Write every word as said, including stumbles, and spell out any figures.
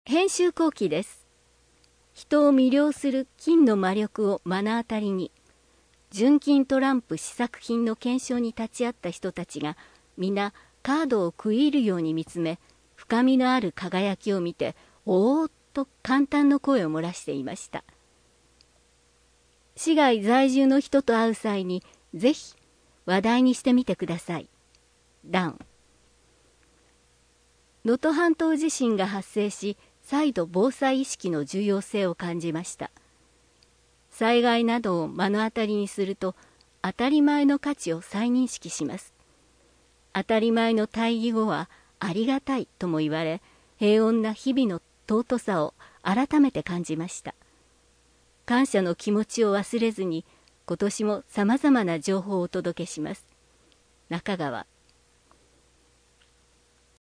編集後期です。人を魅了する金の魔力を目の当たりに、純金トランプ試作品の検証に立ち会った人たちが皆カードを食い入るように見つめ、深みのある輝きを見ておーっと感嘆の声を漏らしていました。市外在住の人と会う際にぜひ話題にしてみてください。ダン。能登半島地震が発生し、再度防災意識の重要性を感じました。災害などを目の当たりにすると、当たり前の価値を再認識します。当たり前の対義語はありがたいとも言われ、平穏な日々の尊さを改めて感じました。感謝の気持ちを忘れずに、今年もさまざまな情報をお届けします。中川